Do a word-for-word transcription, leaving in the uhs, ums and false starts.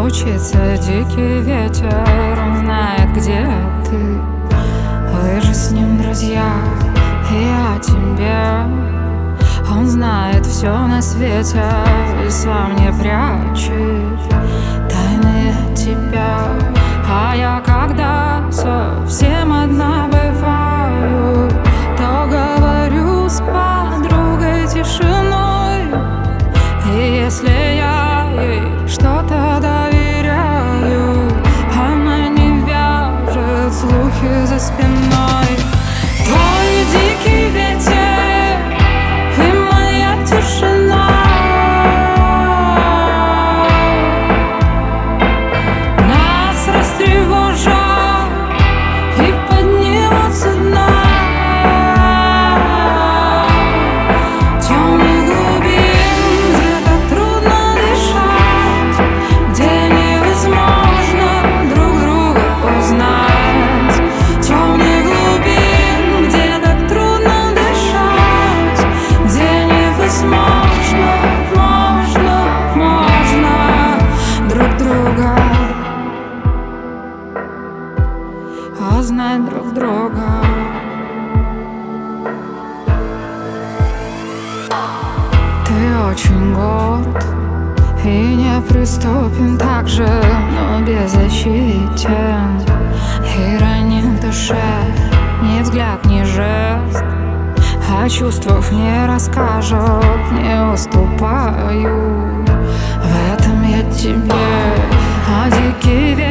Стучится дикий ветер, он знает, где ты. Вы же с ним друзья, и о тебе. Он знает все на свете и сам не прячет тайны от тебя. А я когда совсем одна бываю, то говорю с подругой тишиной. И если я ей что-то доверяю, она не вяжет слухи за спиной. Твой дикий ветер и моя тишина нас растревожат и поднимут со дна темных глубин, где так трудно дышать, где невозможно друг друга узнать. Темных глубин, где так трудно дышать, где невозможно, можно, можно друг друга узнать друг друга. Ты очень горд и неприступен также, но беззащитен и ранен в душе. Ни взгляд, ни жест о чувствах не расскажут, не уступаю в этом я тебе. А дикий ветер